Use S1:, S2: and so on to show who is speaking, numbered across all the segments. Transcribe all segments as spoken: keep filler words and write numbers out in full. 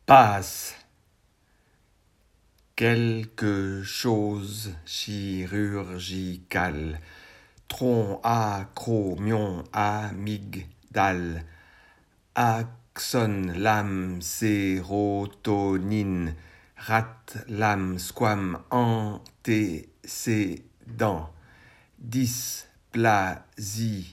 S1: Passe. Quelque chose chirurgical. Tronc, acromion, amygdale. Axone, lame, sérotonine. Rat, lame, squame, antécédent. Dysplasie,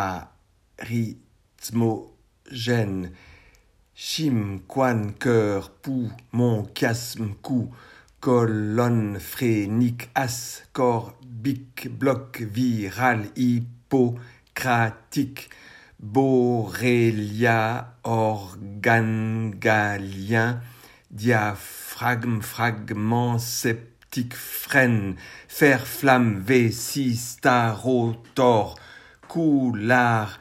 S1: arythmogène. Chim, quan, cœur, poumon, chiasme, cou, colonne phrénique, as, corbique, bloc viral, hippocratique, borrelia, organe galien, diaphragme, fragment septique, frêne, fer, flamme, vessie, starotor, coulard,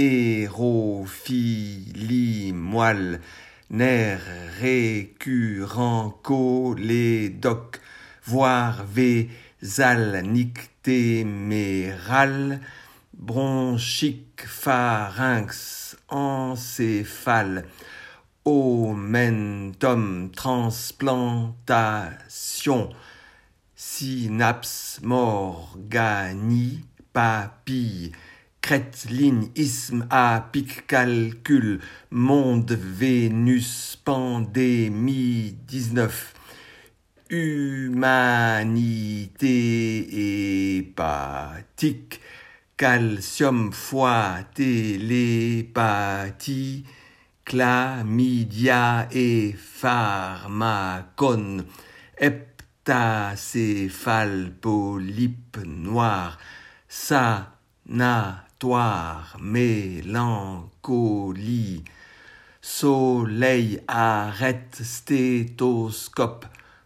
S1: hérophilie, moelle, nerf récurrent, cholédoque, voire vésal, nictéméral, bronchique, pharynx, encéphale, omentum, transplantation, synapse, morganie, papille, crête, ligne, isthme, apic, calcul, monde, Vénus, pandémie, dix-neuf, humanité hépatique, calcium, foie, télépathie, chlamydia et pharmacone, heptacéphale, polype noir, sanatoire, mélancolie, soleil, arrête, stéthoscope,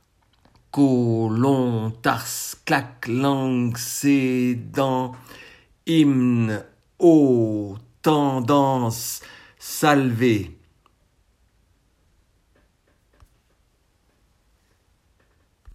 S1: colon, tarse, claque, langue, sédent, hymne, eau, tendance, salvé.